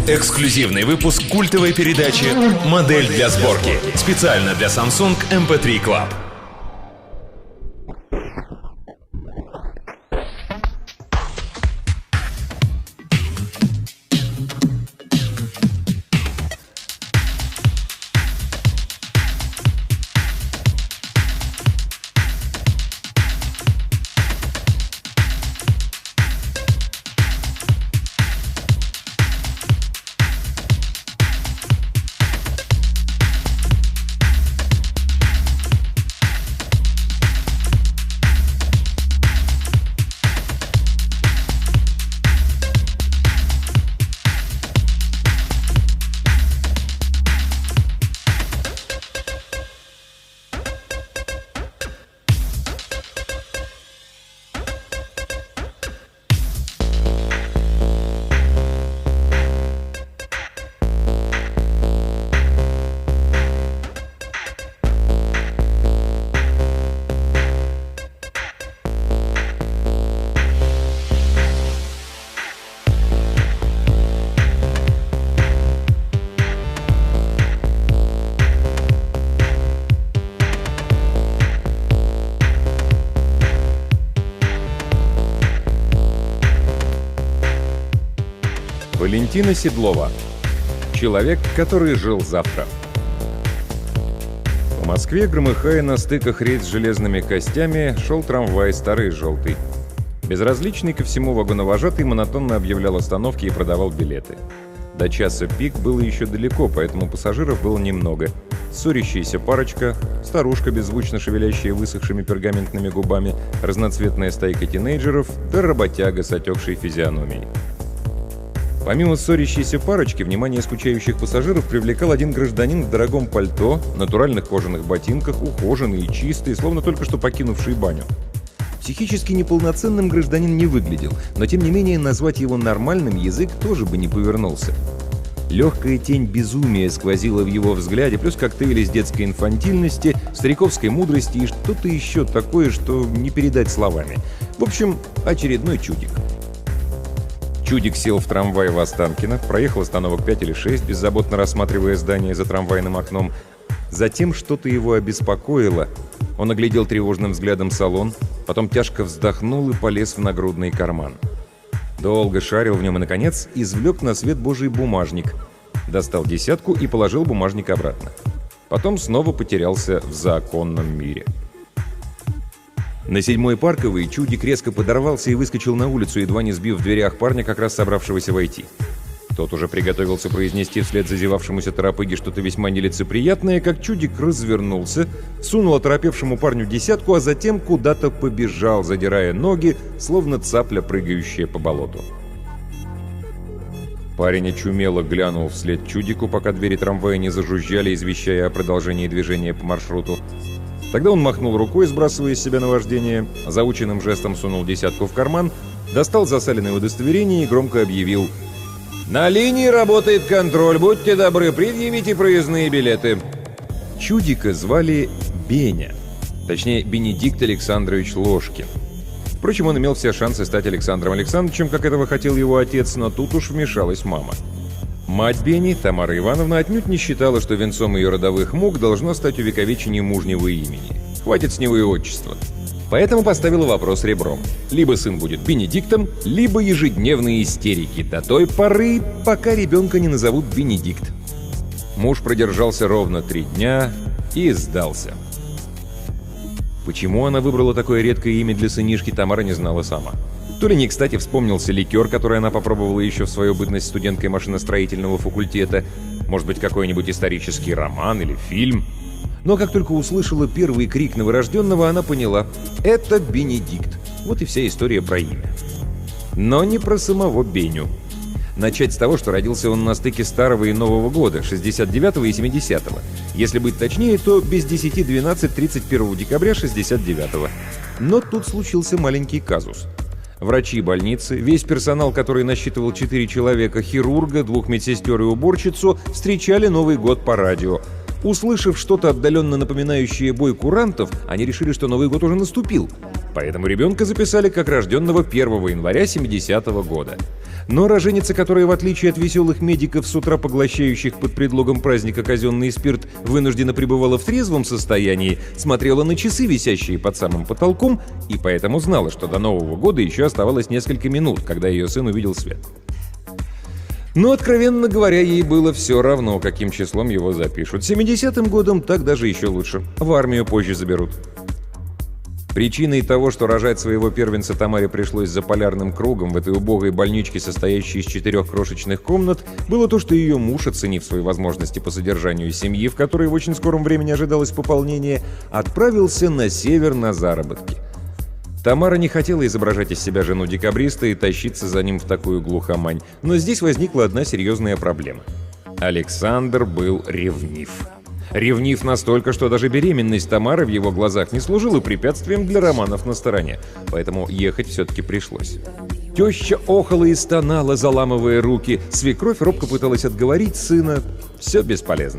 Эксклюзивный выпуск культовой передачи «Модель для сборки». Специально для Samsung MP3 Club. Валентина Седлова. Человек, который жил завтра. По Москве, громыхая на стыках рельс с железными костями, шел трамвай старый и желтый. Безразличный ко всему вагоновожатый монотонно объявлял остановки и продавал билеты. До часа пик было еще далеко, поэтому пассажиров было немного. Ссорящаяся парочка, старушка, беззвучно шевелящая высохшими пергаментными губами, разноцветная стайка тинейджеров, да работяга с отекшей физиономией. Помимо ссорящейся парочки, внимание скучающих пассажиров привлекал один гражданин в дорогом пальто, натуральных кожаных ботинках, ухоженный и чистый, словно только что покинувший баню. Психически неполноценным гражданин не выглядел, но тем не менее назвать его нормальным язык тоже бы не повернулся. Легкая тень безумия сквозила в его взгляде, плюс коктейль из детской инфантильности, стариковской мудрости и что-то еще такое, что не передать словами. В общем, очередной чудик. Чудик сел в трамвай в Останкино, проехал остановок 5 или 6, беззаботно рассматривая здание за трамвайным окном. Затем что-то его обеспокоило. Он оглядел тревожным взглядом салон, потом тяжко вздохнул и полез в нагрудный карман. Долго шарил в нем и, наконец, извлек на свет Божий бумажник. Достал десятку и положил бумажник обратно. Потом снова потерялся в законном мире. На 7-й Парковой чудик резко подорвался и выскочил на улицу, едва не сбив в дверях парня, как раз собравшегося войти. Тот уже приготовился произнести вслед зазевавшемуся торопыге что-то весьма нелицеприятное, как чудик развернулся, сунул оторопевшему парню десятку, а затем куда-то побежал, задирая ноги, словно цапля, прыгающая по болоту. Парень очумело глянул вслед чудику, пока двери трамвая не зажужжали, извещая о продолжении движения по маршруту. Тогда он махнул рукой, сбрасывая с себя наваждение, заученным жестом сунул десятку в карман, достал засаленное удостоверение и громко объявил: «На линии работает контроль, будьте добры, предъявите проездные билеты». Чудика звали Беня, точнее Бенедикт Александрович Ложкин. Впрочем, он имел все шансы стать Александром Александровичем, как этого хотел его отец, но тут уж вмешалась мама. Мать Бени, Тамара Ивановна, отнюдь не считала, что венцом ее родовых мук должно стать увековечение мужнего имени. Хватит с него и отчества. Поэтому поставила вопрос ребром. Либо сын будет Бенедиктом, либо ежедневные истерики до той поры, пока ребенка не назовут Бенедикт. Муж продержался ровно 3 дня и сдался. Почему она выбрала такое редкое имя для сынишки, Тамара не знала сама. То ли не кстати вспомнился ликер, который она попробовала еще в свою бытность студенткой машиностроительного факультета, может быть, какой-нибудь исторический роман или фильм. Но как только услышала первый крик новорожденного, она поняла — это Бенедикт. Вот и вся история про имя. Но не про самого Беню. Начать с того, что родился он на стыке Старого и Нового года, 69-го и 70-го. Если быть точнее, то без 10-12 31 декабря 69-го. Но тут случился маленький казус. Врачи больницы, весь персонал, который насчитывал 4 человека, хирурга, 2 медсестер и уборщицу, встречали Новый год по радио. Услышав что-то отдаленно напоминающее бой курантов, они решили, что Новый год уже наступил. Поэтому ребенка записали как рожденного 1 января 70-го года. Но роженица, которая, в отличие от веселых медиков, с утра поглощающих под предлогом праздника казенный спирт, вынужденно пребывала в трезвом состоянии, смотрела на часы, висящие под самым потолком, и поэтому знала, что до Нового года еще оставалось несколько минут, когда ее сын увидел свет. Но, откровенно говоря, ей было все равно, каким числом его запишут. 70-м годом так даже еще лучше. В армию позже заберут. Причиной того, что рожать своего первенца Тамаре пришлось за полярным кругом в этой убогой больничке, состоящей из 4 крошечных комнат, было то, что ее муж, оценив свои возможности по содержанию семьи, в которой в очень скором времени ожидалось пополнение, отправился на север на заработки. Тамара не хотела изображать из себя жену декабриста и тащиться за ним в такую глухомань, но здесь возникла одна серьезная проблема. Александр был ревнив. Ревнив настолько, что даже беременность Тамары в его глазах не служила препятствием для романов на стороне, поэтому ехать все-таки пришлось. Теща охала и стонала, заламывая руки, свекровь робко пыталась отговорить сына. Все бесполезно.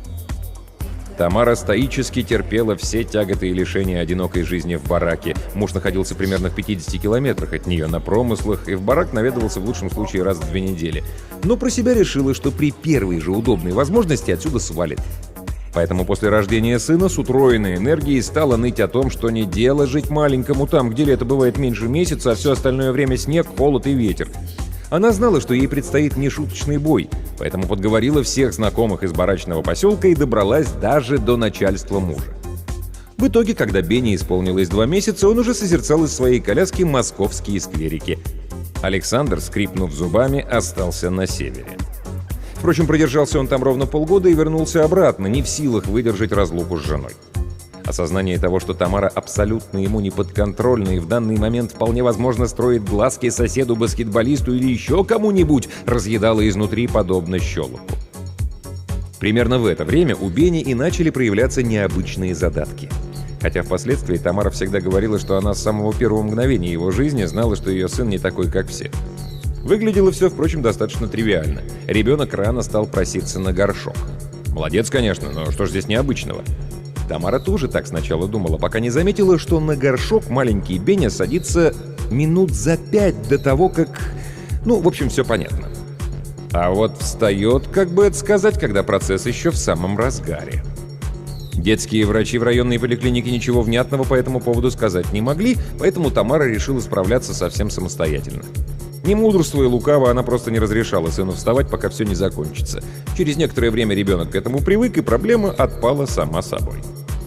Тамара стоически терпела все тяготы и лишения одинокой жизни в бараке. Муж находился примерно в 50 километрах от нее на промыслах, и в барак наведывался в лучшем случае раз в 2 недели. Но про себя решила, что при первой же удобной возможности отсюда свалит. Поэтому после рождения сына с утроенной энергией стала ныть о том, что не дело жить маленькому там, где лето бывает меньше месяца, а все остальное время снег, холод и ветер. Она знала, что ей предстоит нешуточный бой, поэтому подговорила всех знакомых из барачного поселка и добралась даже до начальства мужа. В итоге, когда Бене исполнилось 2 месяца, он уже созерцал из своей коляски московские скверики. Александр, скрипнув зубами, остался на севере. Впрочем, продержался он там ровно полгода и вернулся обратно, не в силах выдержать разлуку с женой. Осознание того, что Тамара абсолютно ему не подконтрольна и в данный момент вполне возможно строит глазки соседу-баскетболисту или еще кому-нибудь, разъедало изнутри подобно щелоку. Примерно в это время у Бени и начали проявляться необычные задатки. Хотя впоследствии Тамара всегда говорила, что она с самого первого мгновения его жизни знала, что ее сын не такой, как все. Выглядело все, впрочем, достаточно тривиально. Ребенок рано стал проситься на горшок. Молодец, конечно, но что ж здесь необычного? Тамара тоже так сначала думала, пока не заметила, что на горшок маленький Беня садится минут за 5 до того, как... Ну, в общем, все понятно. А вот встает, как бы это сказать, когда процесс еще в самом разгаре. Детские врачи в районной поликлинике ничего внятного по этому поводу сказать не могли, поэтому Тамара решила справляться совсем самостоятельно. Не мудрствуя лукаво, она просто не разрешала сыну вставать, пока все не закончится. Через некоторое время ребенок к этому привык, и проблема отпала сама собой.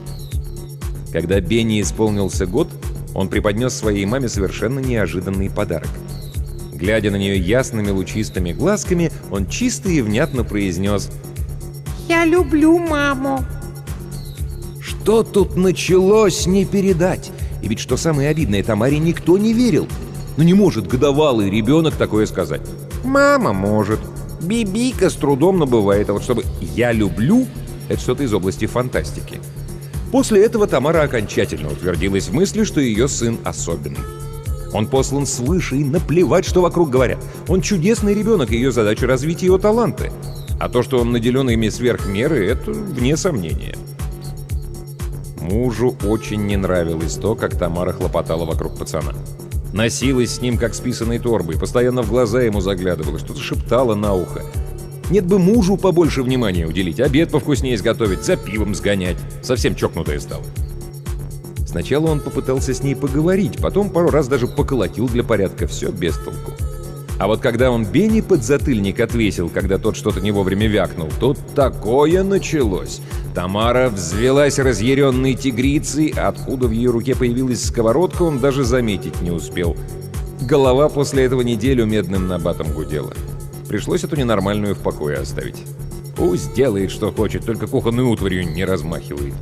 Когда Бенни исполнился год, он преподнес своей маме совершенно неожиданный подарок. Глядя на нее ясными лучистыми глазками, он чисто и внятно произнес: «Я люблю маму». Что тут началось, не передать. И ведь что самое обидное, Тамаре никто не верил. Но не может годовалый ребенок такое сказать. Мама может. Бибика с трудом набывает. А вот чтобы «я люблю» — это что-то из области фантастики. После этого Тамара окончательно утвердилась в мысли, что ее сын особенный. Он послан свыше, и наплевать, что вокруг говорят. Он чудесный ребенок, и ее задача — развить его таланты. А то, что он наделен ими сверх меры, это вне сомнения. Мужу очень не нравилось то, как Тамара хлопотала вокруг пацана. Носилась с ним, как с писаной торбой, постоянно в глаза ему заглядывала, что-то шептала на ухо. Нет бы мужу побольше внимания уделить, обед повкуснее изготовить, за пивом сгонять. Совсем чокнутая стала. Сначала он попытался с ней поговорить, потом пару раз даже поколотил для порядка, все без толку. А вот когда он Бенни подзатыльник отвесил, когда тот что-то не вовремя вякнул, тут такое началось. Тамара взвелась разъяренной тигрицей, откуда в ее руке появилась сковородка, он даже заметить не успел. Голова после этого неделю медным набатом гудела. Пришлось эту ненормальную в покое оставить. Пусть делает, что хочет, только кухонной утварью не размахивает.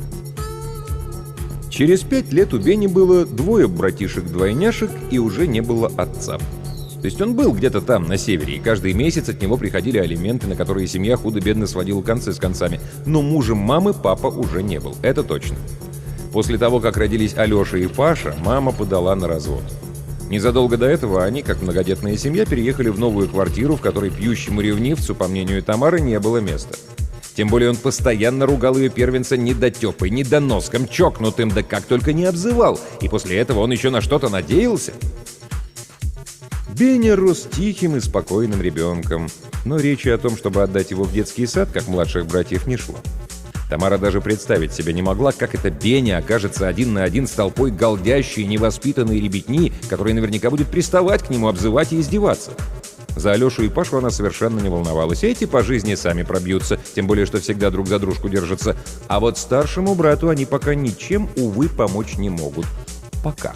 Через 5 лет у Бенни было 2 братишек-двойняшек, и уже не было отца. То есть он был где-то там, на севере, и каждый месяц от него приходили алименты, на которые семья худо-бедно сводила концы с концами. Но мужем мамы папа уже не был, это точно. После того, как родились Алеша и Паша, мама подала на развод. Незадолго до этого они, как многодетная семья, переехали в новую квартиру, в которой пьющему ревнивцу, по мнению Тамары, не было места. Тем более он постоянно ругал ее первенца недотепой, недоноском, чокнутым, да как только не обзывал. И после этого он еще на что-то надеялся. Беня рос тихим и спокойным ребенком, но речи о том, чтобы отдать его в детский сад, как младших братьев, не шло. Тамара даже представить себе не могла, как это Беня окажется один на один с толпой голдящей, невоспитанной ребятни, которая наверняка будет приставать к нему, обзывать и издеваться. За Алешу и Пашу она совершенно не волновалась. Эти по жизни сами пробьются, тем более, что всегда друг за дружку держатся. А вот старшему брату они пока ничем, увы, помочь не могут. Пока.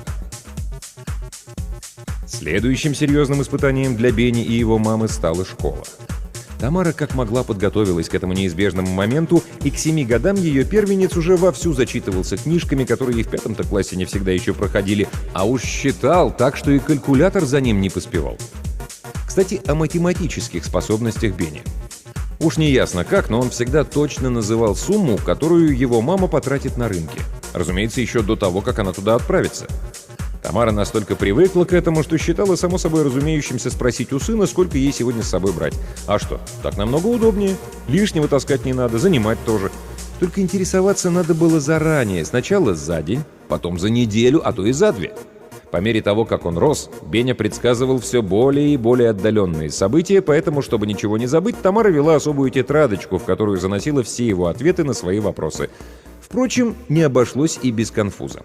Следующим серьезным испытанием для Бени и его мамы стала школа. Тамара как могла подготовилась к этому неизбежному моменту, и к 7 годам ее первенец уже вовсю зачитывался книжками, которые и в 5 классе не всегда еще проходили, а уж считал так, что и калькулятор за ним не поспевал. Кстати, о математических способностях Бени. Уж не ясно как, но он всегда точно называл сумму, которую его мама потратит на рынке. Разумеется, еще до того, как она туда отправится. Тамара настолько привыкла к этому, что считала само собой разумеющимся спросить у сына, сколько ей сегодня с собой брать. А что, так намного удобнее. Лишнего таскать не надо, занимать тоже. Только интересоваться надо было заранее. Сначала за день, потом за неделю, а то и за 2. По мере того, как он рос, Беня предсказывал все более и более отдаленные события, поэтому, чтобы ничего не забыть, Тамара вела особую тетрадочку, в которую заносила все его ответы на свои вопросы. Впрочем, не обошлось и без конфуза.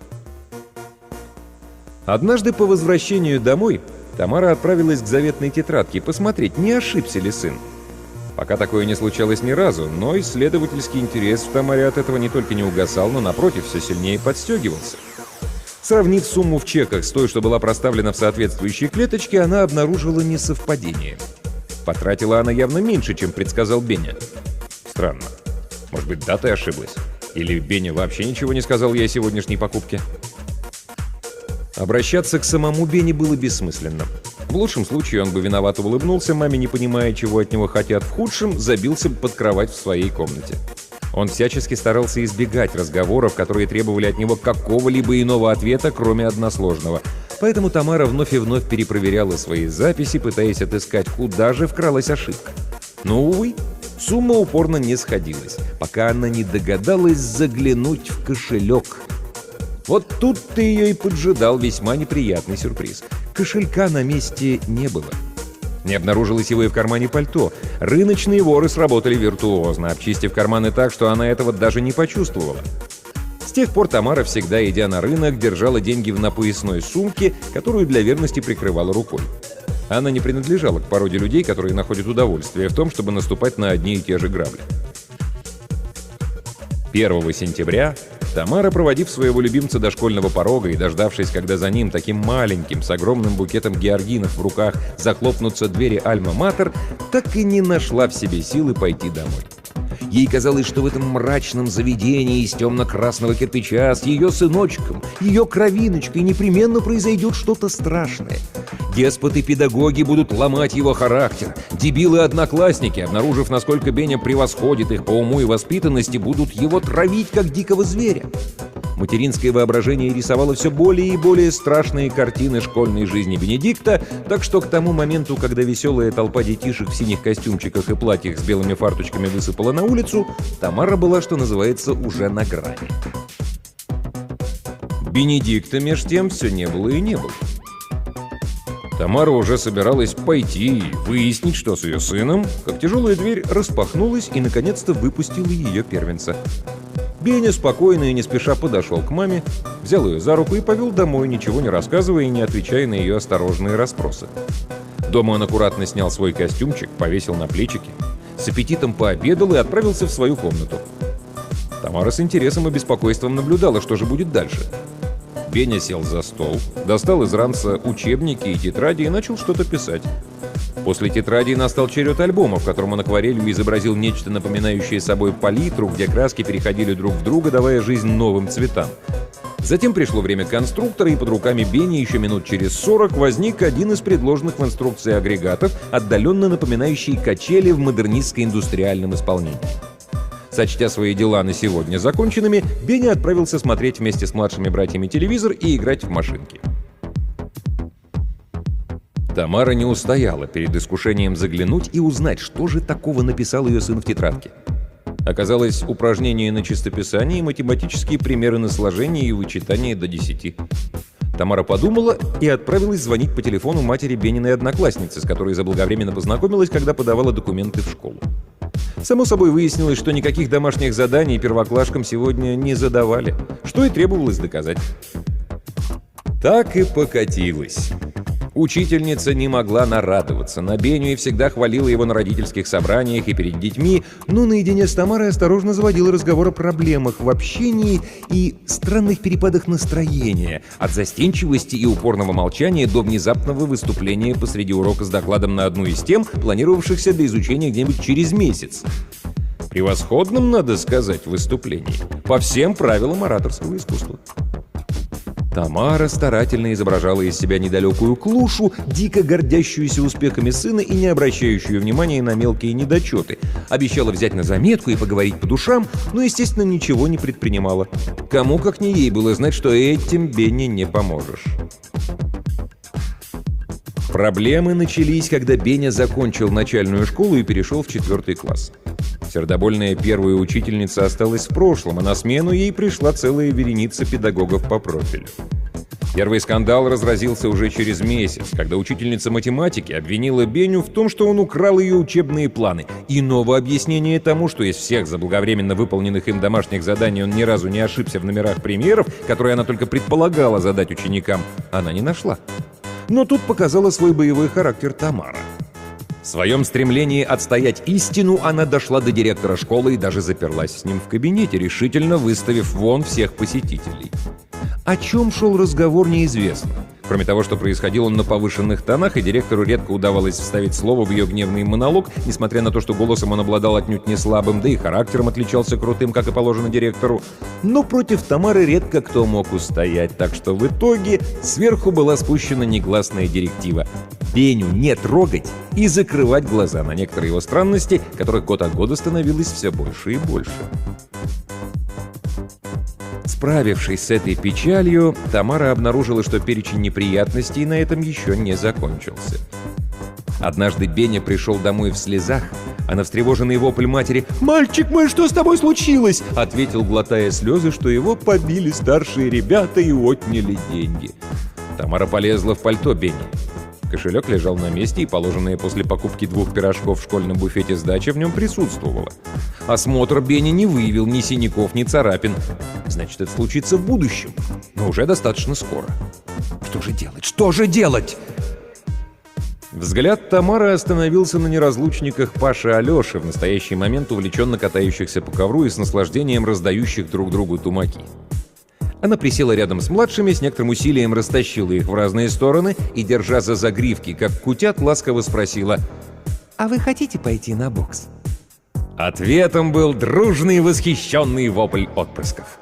Однажды по возвращению домой Тамара отправилась к заветной тетрадке посмотреть, не ошибся ли сын. Пока такое не случалось ни разу, но исследовательский интерес в Тамаре от этого не только не угасал, но, напротив, все сильнее подстегивался. Сравнив сумму в чеках с той, что была проставлена в соответствующей клеточке, она обнаружила несовпадение. Потратила она явно меньше, чем предсказал Беня. Странно. Может быть, дата ошиблась? Или Беня вообще ничего не сказал ей о сегодняшней покупке? Обращаться к самому Бене было бессмысленно. В лучшем случае он бы виновато улыбнулся маме, не понимая, чего от него хотят. В худшем забился бы под кровать в своей комнате. Он всячески старался избегать разговоров, которые требовали от него какого-либо иного ответа, кроме односложного. Поэтому Тамара вновь и вновь перепроверяла свои записи, пытаясь отыскать, куда же вкралась ошибка. Но, увы, сумма упорно не сходилась, пока она не догадалась заглянуть в кошелек. Вот тут-то ее и поджидал весьма неприятный сюрприз. Кошелька на месте не было. Не обнаружилось его и в кармане пальто. Рыночные воры сработали виртуозно, обчистив карманы так, что она этого даже не почувствовала. С тех пор Тамара, всегда идя на рынок, держала деньги в напоясной сумке, которую для верности прикрывала рукой. Она не принадлежала к породе людей, которые находят удовольствие в том, чтобы наступать на одни и те же грабли. 1 сентября Тамара, проводив своего любимца до школьного порога и дождавшись, когда за ним, таким маленьким, с огромным букетом георгинов в руках, захлопнутся двери Альма-Матер, так и не нашла в себе силы пойти домой. Ей казалось, что в этом мрачном заведении из темно-красного кирпича с ее сыночком, ее кровиночкой непременно произойдет что-то страшное. Деспоты-педагоги будут ломать его характер. Дебилы-одноклассники, обнаружив, насколько Беня превосходит их по уму и воспитанности, будут его травить, как дикого зверя. Материнское воображение рисовало все более и более страшные картины школьной жизни Бенедикта, так что к тому моменту, когда веселая толпа детишек в синих костюмчиках и платьях с белыми фарточками высыпала на улицу, Тамара была, что называется, уже на грани. Бенедикта, меж тем, все не было и не было. Тамара уже собиралась пойти и выяснить, что с ее сыном, как тяжелая дверь распахнулась и, наконец-то, выпустила ее первенца. Беня спокойно и не спеша подошел к маме, взял ее за руку и повел домой, ничего не рассказывая и не отвечая на ее осторожные расспросы. Дома он аккуратно снял свой костюмчик, повесил на плечики, с аппетитом пообедал и отправился в свою комнату. Тамара с интересом и беспокойством наблюдала, что же будет дальше. Беня сел за стол, достал из ранца учебники и тетради и начал что-то писать. После тетради настал черед альбома, в котором он акварелью изобразил нечто напоминающее собой палитру, где краски переходили друг в друга, давая жизнь новым цветам. Затем пришло время конструктора, и под руками Бени еще минут через 40 возник один из предложенных в инструкции агрегатов, отдаленно напоминающий качели в модернистско-индустриальном исполнении. Сочтя свои дела на сегодня законченными, Беня отправился смотреть вместе с младшими братьями телевизор и играть в машинки. Тамара не устояла перед искушением заглянуть и узнать, что же такого написал ее сын в тетрадке. Оказалось, упражнения на чистописание и математические примеры на сложение и вычитание до 10. Тамара подумала и отправилась звонить по телефону матери Бениной одноклассницы, с которой заблаговременно познакомилась, когда подавала документы в школу. Само собой выяснилось, что никаких домашних заданий первоклашкам сегодня не задавали, что и требовалось доказать. Так и покатилось. Учительница не могла нарадоваться на Беню и всегда хвалила его на родительских собраниях и перед детьми, но наедине с Тамарой осторожно заводила разговор о проблемах в общении и странных перепадах настроения, от застенчивости и упорного молчания до внезапного выступления посреди урока с докладом на одну из тем, планировавшихся для изучения где-нибудь через месяц. Превосходным, надо сказать, выступлении, по всем правилам ораторского искусства. Тамара старательно изображала из себя недалекую клушу, дико гордящуюся успехами сына и не обращающую внимания на мелкие недочеты. Обещала взять на заметку и поговорить по душам, но, естественно, ничего не предпринимала. Кому, как не ей, было знать, что этим Бене не поможешь. Проблемы начались, когда Беня закончил начальную школу и перешел в 4 класс. Сердобольная первая учительница осталась в прошлом, а на смену ей пришла целая вереница педагогов по профилю. Первый скандал разразился уже через месяц, когда учительница математики обвинила Беню в том, что он украл ее учебные планы. Иного объяснения тому, что из всех заблаговременно выполненных им домашних заданий он ни разу не ошибся в номерах примеров, которые она только предполагала задать ученикам, она не нашла. Но тут показала свой боевой характер Тамара. В своем стремлении отстоять истину она дошла до директора школы и даже заперлась с ним в кабинете, решительно выставив вон всех посетителей. О чем шел разговор, неизвестно. Кроме того, что происходил он на повышенных тонах, и директору редко удавалось вставить слово в ее гневный монолог, несмотря на то, что голосом он обладал отнюдь не слабым, да и характером отличался крутым, как и положено директору. Но против Тамары редко кто мог устоять, так что в итоге сверху была спущена негласная директива: Беню не трогать и закрывать глаза на некоторые его странности, которых год от года становилось все больше и больше. Справившись с этой печалью, Тамара обнаружила, что перечень неприятностей на этом еще не закончился. Однажды Беня пришел домой в слезах, а на встревоженный вопль матери «Мальчик мой, что с тобой случилось?» ответил, глотая слезы, что его побили старшие ребята и отняли деньги. Тамара полезла в пальто Бени. Кошелек лежал на месте, и положенная после покупки 2 пирожков в школьном буфете сдача в нем присутствовала. Осмотр Бени не выявил ни синяков, ни царапин. Значит, это случится в будущем, но уже достаточно скоро. Что же делать? Что же делать? Взгляд Тамары остановился на неразлучниках Паши и Алёши, в настоящий момент увлеченно катающихся по ковру и с наслаждением раздающих друг другу тумаки. Она присела рядом с младшими, с некоторым усилием растащила их в разные стороны и, держа за загривки, как кутят, ласково спросила: «А вы хотите пойти на бокс?» Ответом был дружный восхищенный вопль отпрысков.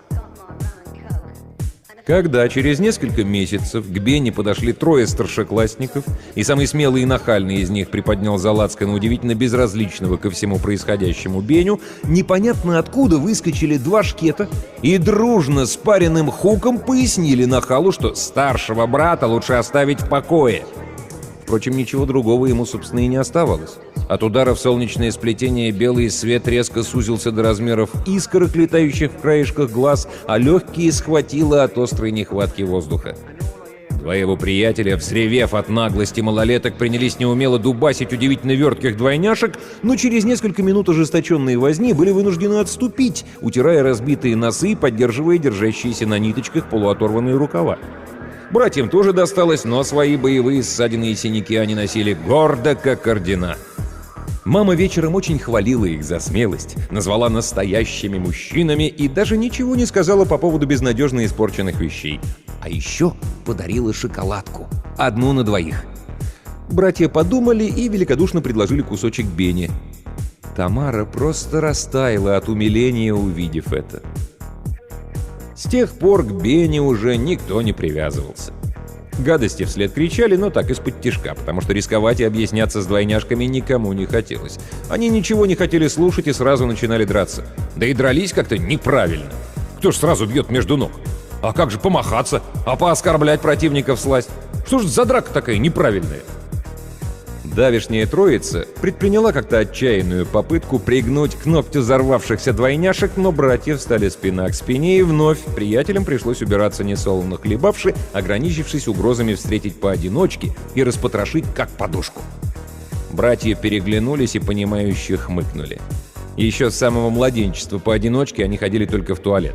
Когда через несколько месяцев к Бене подошли 3 старшеклассников, и самый смелый и нахальный из них приподнял за лацкан удивительно безразличного ко всему происходящему Беню, непонятно откуда выскочили 2 шкета и дружно с паренным хуком пояснили нахалу, что старшего брата лучше оставить в покое. Впрочем, ничего другого ему, собственно, и не оставалось. От удара в солнечное сплетение белый свет резко сузился до размеров искорок, летающих в краешках глаз, а легкие схватило от острой нехватки воздуха. 2 его приятеля, взревев от наглости малолеток, принялись неумело дубасить удивительно вертких двойняшек, но через несколько минут ожесточенные возни были вынуждены отступить, утирая разбитые носы и поддерживая держащиеся на ниточках полуоторванные рукава. Братьям тоже досталось, но свои боевые ссадины и синяки они носили гордо, как ордена. Мама вечером очень хвалила их за смелость, назвала настоящими мужчинами и даже ничего не сказала по поводу безнадежно испорченных вещей. А еще подарила шоколадку. 1 на 2. Братья подумали и великодушно предложили кусочек Бене. Тамара просто растаяла от умиления, увидев это. С тех пор к Бене уже никто не привязывался. Гадости вслед кричали, но так из-под тишка, потому что рисковать и объясняться с двойняшками никому не хотелось. Они ничего не хотели слушать и сразу начинали драться. Да и дрались как-то неправильно. Кто ж сразу бьет между ног? А как же помахаться? А пооскорблять противника всласть? Что ж за драка такая неправильная? Давешняя троица предприняла как-то отчаянную попытку пригнуть к ногтю взорвавшихся двойняшек, но братья встали спина к спине, и вновь приятелям пришлось убираться несолоно хлебавши, ограничившись угрозами встретить поодиночке и распотрошить как подушку. Братья переглянулись и понимающе хмыкнули. Еще с самого младенчества поодиночке они ходили только в туалет.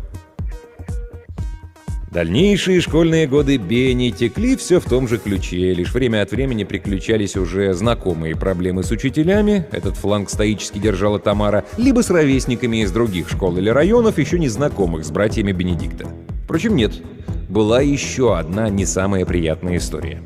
Дальнейшие школьные годы Бенни текли все в том же ключе, лишь время от времени приключались уже знакомые проблемы с учителями, этот фланг стоически держала Тамара, либо с ровесниками из других школ или районов, еще не знакомых с братьями Бенедикта. Впрочем, нет, была еще одна не самая приятная история.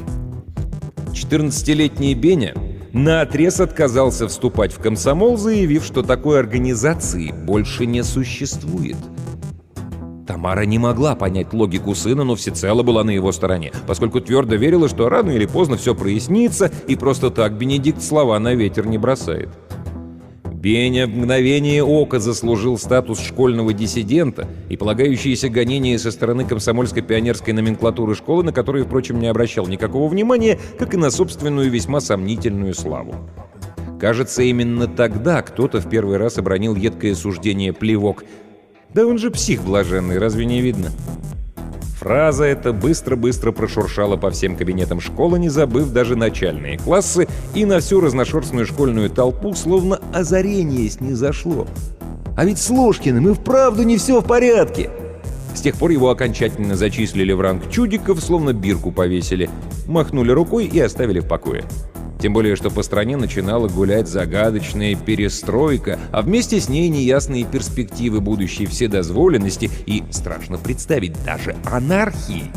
14-летний Беня наотрез отказался вступать в комсомол, заявив, что такой организации больше не существует. Тамара не могла понять логику сына, но всецело была на его стороне, поскольку твердо верила, что рано или поздно все прояснится, и просто так Бенедикт слова на ветер не бросает. Беня в мгновение ока заслужил статус школьного диссидента и полагающиеся гонения со стороны комсомольской пионерской номенклатуры школы, на которые, впрочем, не обращал никакого внимания, как и на собственную весьма сомнительную славу. Кажется, именно тогда кто-то в первый раз обронил едкое суждение «плевок». Да он же псих блаженный, разве не видно? Фраза эта быстро-быстро прошуршала по всем кабинетам школы, не забыв даже начальные классы, и на всю разношерстную школьную толпу словно озарение снизошло. А ведь с Ложкиным и вправду не все в порядке. С тех пор его окончательно зачислили в ранг чудиков, словно бирку повесили, махнули рукой и оставили в покое. Тем более, что по стране начинала гулять загадочная перестройка, а вместе с ней неясные перспективы будущей вседозволенности и, страшно представить, даже анархии.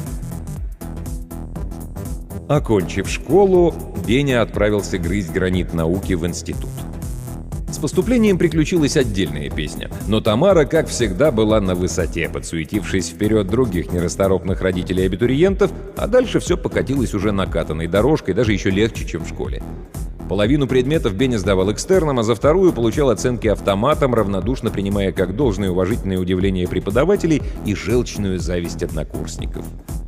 Окончив школу, Беня отправился грызть гранит науки в институт. С поступлением приключилась отдельная песня, но Тамара, как всегда, была на высоте, подсуетившись вперед других нерасторопных родителей-абитуриентов, а дальше все покатилось уже накатанной дорожкой, даже еще легче, чем в школе. Половину предметов Беня сдавал экстерном, а за вторую получал оценки автоматом, равнодушно принимая как должное уважительное удивление преподавателей и желчную зависть однокурсников.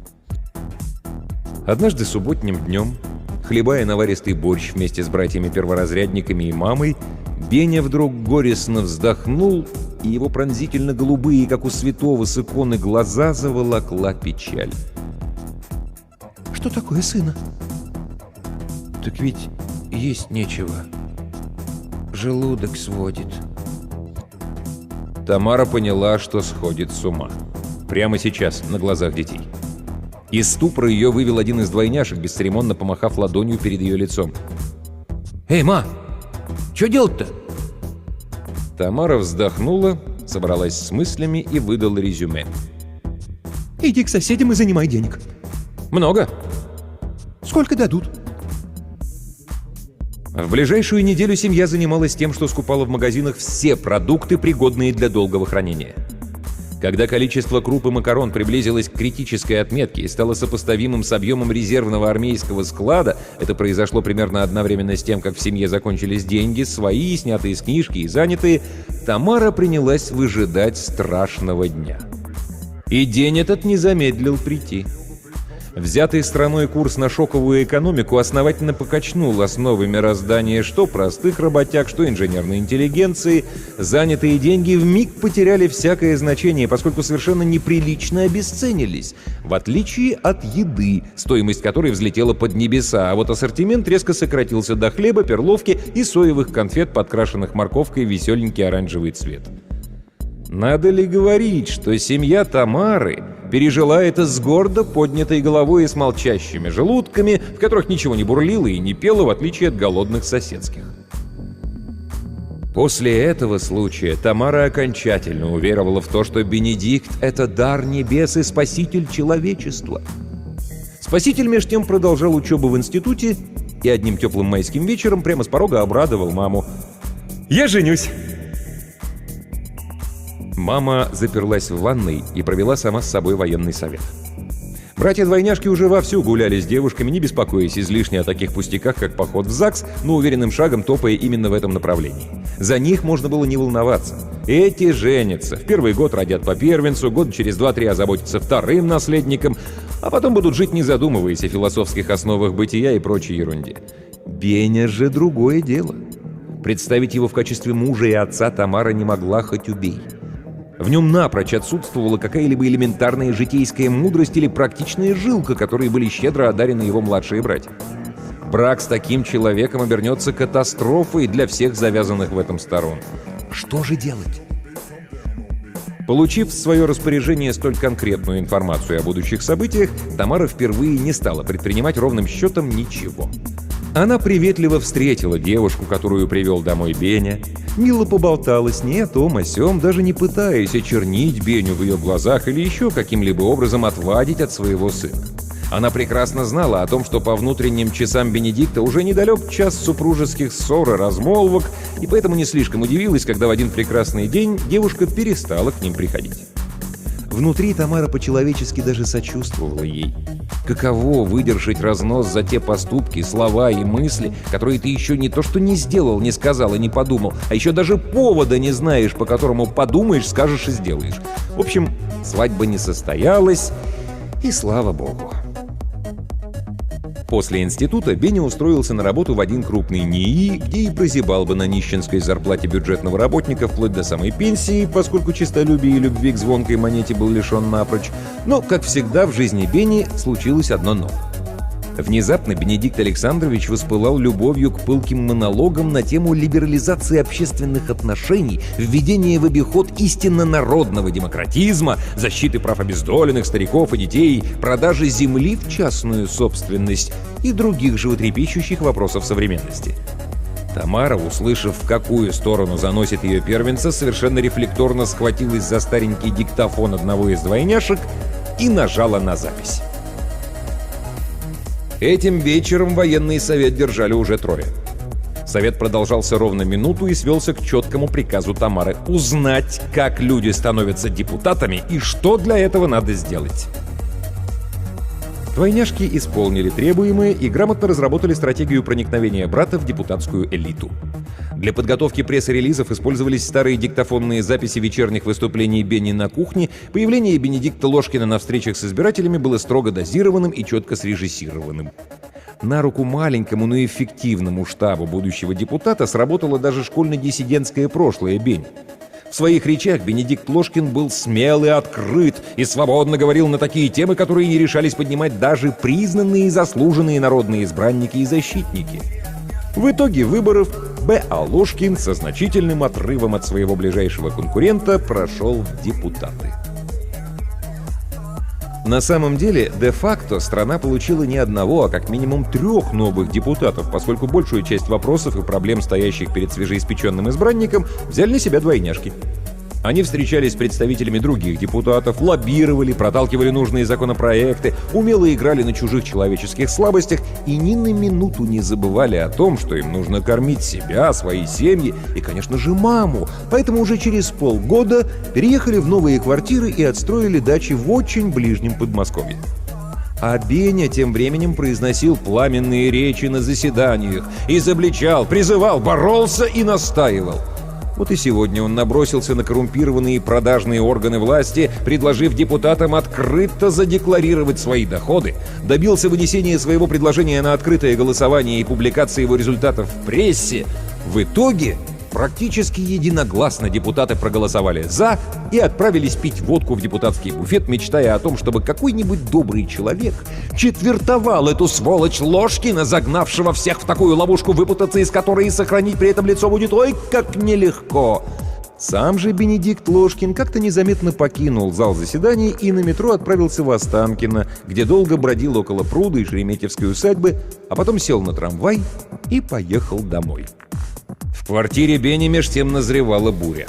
Однажды субботним днем, хлебая наваристый борщ вместе с братьями-перворазрядниками и мамой, Беня вдруг горестно вздохнул, и его пронзительно-голубые, как у святого с иконы, глаза заволокла печаль. «Что такое, сына?» «Так ведь есть нечего. Желудок сводит». Тамара поняла, что сходит с ума. Прямо сейчас, на глазах детей. Из ступора ее вывел один из двойняшек, бесцеремонно помахав ладонью перед ее лицом. «Эй, ма! Что делать-то?» Тамара вздохнула, собралась с мыслями и выдала резюме. «Иди к соседям и занимай денег». «Много?» «Сколько дадут?» В ближайшую неделю семья занималась тем, что скупала в магазинах все продукты, пригодные для долгого хранения. Когда количество круп и макарон приблизилось к критической отметке и стало сопоставимым с объемом резервного армейского склада, это произошло примерно одновременно с тем, как в семье закончились деньги, свои, снятые с книжки и занятые, Тамара принялась выжидать страшного дня. И день этот не замедлил прийти. Взятый страной курс на шоковую экономику основательно покачнул основы мироздания что простых работяг, что инженерной интеллигенции. Занятые деньги вмиг потеряли всякое значение, поскольку совершенно неприлично обесценились, в отличие от еды, стоимость которой взлетела под небеса, а вот ассортимент резко сократился до хлеба, перловки и соевых конфет, подкрашенных морковкой в веселенький оранжевый цвет. Надо ли говорить, что семья Тамары пережила это с гордо поднятой головой и с молчащими желудками, в которых ничего не бурлило и не пело, в отличие от голодных соседских? После этого случая Тамара окончательно уверовала в то, что Бенедикт — это дар небес и спаситель человечества. Спаситель меж тем продолжал учебу в институте и одним теплым майским вечером прямо с порога обрадовал маму. «Я женюсь!» Мама заперлась в ванной и провела сама с собой военный совет. Братья-двойняшки уже вовсю гуляли с девушками, не беспокоясь излишне о таких пустяках, как поход в ЗАГС, но уверенным шагом топая именно в этом направлении. За них можно было не волноваться. Эти женятся. В первый год родят по первенцу, год через 2-3 озаботятся вторым наследником, а потом будут жить, не задумываясь о философских основах бытия и прочей ерунде. Беня же другое дело. Представить его в качестве мужа и отца Тамара не могла, хоть убей. В нем напрочь отсутствовала какая-либо элементарная житейская мудрость или практичная жилка, которые были щедро одарены его младшие братья. Брак с таким человеком обернется катастрофой для всех завязанных в этом сторон. Что же делать? Получив в свое распоряжение столь конкретную информацию о будущих событиях, Тамара впервые не стала предпринимать ровным счетом ничего. Она приветливо встретила девушку, которую привел домой Беня, мило поболтала с ней о том, о сём, даже не пытаясь очернить Беню в ее глазах или еще каким-либо образом отвадить от своего сына. Она прекрасно знала о том, что по внутренним часам Бенедикта уже недалек час супружеских ссор и размолвок, и поэтому не слишком удивилась, когда в один прекрасный день девушка перестала к ним приходить. Внутри Тамара по-человечески даже сочувствовала ей. Каково выдержать разнос за те поступки, слова и мысли, которые ты еще не то что не сделал, не сказал и не подумал, а еще даже повода не знаешь, по которому подумаешь, скажешь и сделаешь. В общем, свадьба не состоялась, и слава богу. После института Беня устроился на работу в один крупный НИИ, где и прозябал бы на нищенской зарплате бюджетного работника вплоть до самой пенсии, поскольку честолюбие и любви к звонкой монете был лишен напрочь. Но, как всегда, в жизни Бени случилось одно «но». Внезапно Бенедикт Александрович воспылал любовью к пылким монологам на тему либерализации общественных отношений, введения в обиход истинно народного демократизма, защиты прав обездоленных, стариков и детей, продажи земли в частную собственность и других животрепещущих вопросов современности. Тамара, услышав, в какую сторону заносит ее первенца, совершенно рефлекторно схватилась за старенький диктофон одного из двойняшек и нажала на запись. Этим вечером военный совет держали уже трое. Совет продолжался ровно минуту и свелся к четкому приказу Тамары узнать, как люди становятся депутатами и что для этого надо сделать. Двойняшки исполнили требуемое и грамотно разработали стратегию проникновения брата в депутатскую элиту. Для подготовки пресс-релизов использовались старые диктофонные записи вечерних выступлений Бени на кухне. Появление Бенедикта Ложкина на встречах с избирателями было строго дозированным и четко срежиссированным. На руку маленькому, но эффективному штабу будущего депутата сработало даже школьно-диссидентское прошлое Бени. В своих речах Бенедикт Ложкин был смел и открыт и свободно говорил на такие темы, которые не решались поднимать даже признанные и заслуженные народные избранники и защитники. В итоге выборов Б.А. Ложкин со значительным отрывом от своего ближайшего конкурента прошел в депутаты. На самом деле, де-факто страна получила не одного, а как минимум 3 новых депутатов, поскольку большую часть вопросов и проблем, стоящих перед свежеиспеченным избранником, взяли на себя двойняшки. Они встречались с представителями других депутатов, лоббировали, проталкивали нужные законопроекты, умело играли на чужих человеческих слабостях и ни на минуту не забывали о том, что им нужно кормить себя, свои семьи и, конечно же, маму. Поэтому уже через полгода переехали в новые квартиры и отстроили дачи в очень ближнем Подмосковье. А Беня тем временем произносил пламенные речи на заседаниях, изобличал, призывал, боролся и настаивал. Вот и сегодня он набросился на коррумпированные продажные органы власти, предложив депутатам открыто задекларировать свои доходы, добился вынесения своего предложения на открытое голосование и публикации его результатов в прессе. В итоге практически единогласно депутаты проголосовали «за» и отправились пить водку в депутатский буфет, мечтая о том, чтобы какой-нибудь добрый человек четвертовал эту сволочь Ложкина, загнавшего всех в такую ловушку, выпутаться из которой и сохранить при этом лицо будет ой как нелегко. Сам же Бенедикт Ложкин как-то незаметно покинул зал заседаний и на метро отправился в Останкино, где долго бродил около пруда и Шереметьевской усадьбы, а потом сел на трамвай и поехал домой. В квартире Бени меж тем назревала буря.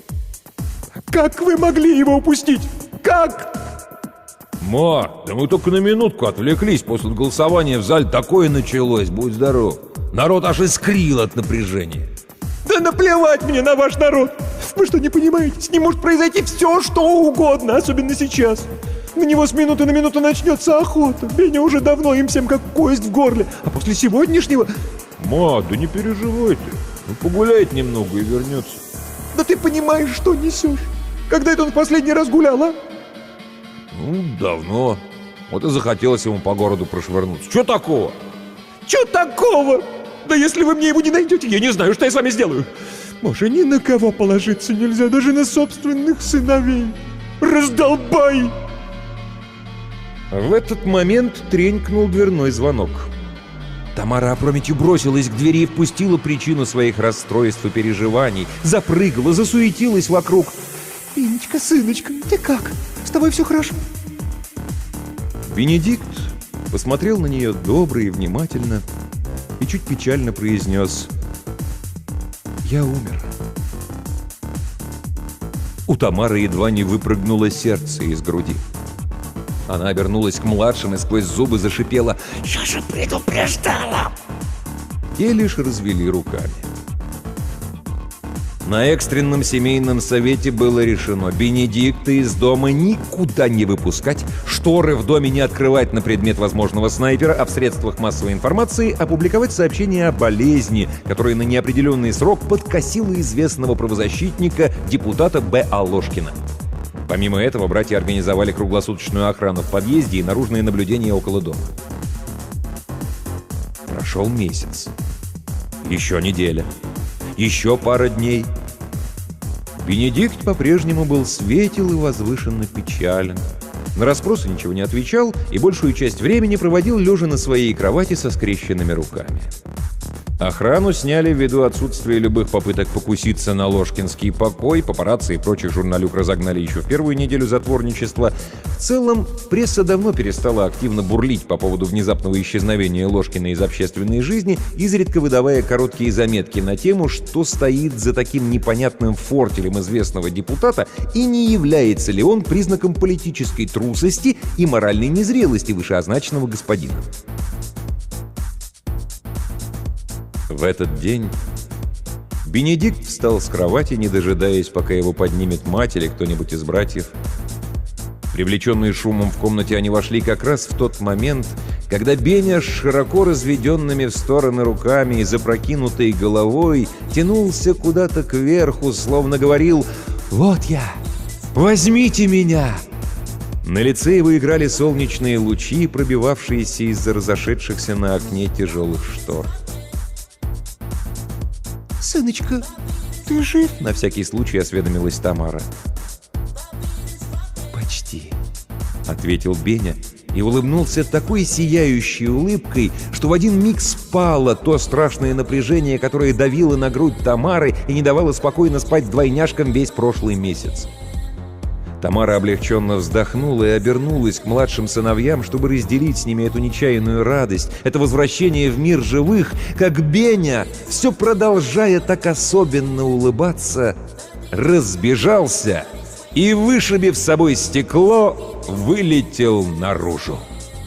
Как вы могли его упустить? Как? «Ма, да мы только на минутку отвлеклись. После голосования в зале такое началось, будь здоров. Народ аж искрил от напряжения». Да наплевать мне на ваш народ! Вы что, не понимаете? С ним может произойти все, что угодно, особенно сейчас. На него с минуты на минуту начнется охота. Беня уже давно им всем как кость в горле. А после сегодняшнего... «Ма, да не переживай ты. Ну, погуляет немного и вернется». Да ты понимаешь, что несешь? Когда это он в последний раз гулял, а? Ну, давно. Вот и захотелось ему по городу прошвырнуться. Чё такого? Чё такого? Да если вы мне его не найдете, я не знаю, что я с вами сделаю. Боже, ни на кого положиться нельзя, даже на собственных сыновей. Раздолбай! В этот момент тренькнул дверной звонок. Тамара опрометью бросилась к двери и впустила причину своих расстройств и переживаний. Запрыгала, засуетилась вокруг. Пинечка, сыночка, ты как? С тобой все хорошо? Бенедикт посмотрел на нее добро и внимательно и чуть печально произнес: «Я умер». У Тамары едва не выпрыгнуло сердце из груди. Она обернулась к младшим и сквозь зубы зашипела: «Я же предупреждала!» Те лишь развели руками. На экстренном семейном совете было решено Бенедикта из дома никуда не выпускать, шторы в доме не открывать на предмет возможного снайпера, а в средствах массовой информации опубликовать сообщение о болезни, которая на неопределенный срок подкосила известного правозащитника, депутата Б.А. Ложкина. Помимо этого, братья организовали круглосуточную охрану в подъезде и наружное наблюдение около дома. Прошел месяц. Еще неделя. Еще пара дней. Бенедикт по-прежнему был светел и возвышенно печален. На расспросы ничего не отвечал и большую часть времени проводил лежа на своей кровати со скрещенными руками. Охрану сняли ввиду отсутствия любых попыток покуситься на ложкинский покой, папарацци и прочих журналюк разогнали еще в первую неделю затворничества. В целом, пресса давно перестала активно бурлить по поводу внезапного исчезновения Ложкина из общественной жизни, изредка выдавая короткие заметки на тему, что стоит за таким непонятным фортелем известного депутата и не является ли он признаком политической трусости и моральной незрелости вышеозначенного господина. В этот день Бенедикт встал с кровати, не дожидаясь, пока его поднимет мать или кто-нибудь из братьев. Привлеченные шумом в комнате, они вошли как раз в тот момент, когда Беня с широко разведенными в стороны руками и запрокинутой головой тянулся куда-то кверху, словно говорил: «Вот я! Возьмите меня!» На лице его играли солнечные лучи, пробивавшиеся из-за разошедшихся на окне тяжелых штор. «Сыночка, ты жив?» — на всякий случай осведомилась Тамара. «Почти», — ответил Беня и улыбнулся такой сияющей улыбкой, что в один миг спало то страшное напряжение, которое давило на грудь Тамары и не давало спокойно спать двойняшкам весь прошлый месяц. Тамара облегченно вздохнула и обернулась к младшим сыновьям, чтобы разделить с ними эту нечаянную радость, это возвращение в мир живых, как Беня, все продолжая так особенно улыбаться, разбежался и, вышибив с собой стекло, вылетел наружу.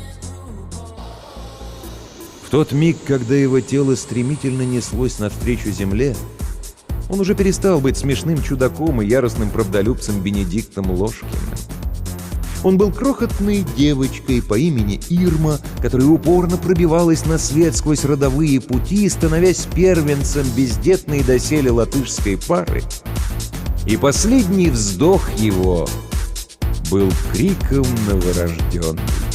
В тот миг, когда его тело стремительно неслось навстречу земле, он уже перестал быть смешным чудаком и яростным правдолюбцем Бенедиктом Ложкиным. Он был крохотной девочкой по имени Ирма, которая упорно пробивалась на свет сквозь родовые пути, становясь первенцем бездетной доселе латышской пары. И последний вздох его был криком новорожденной.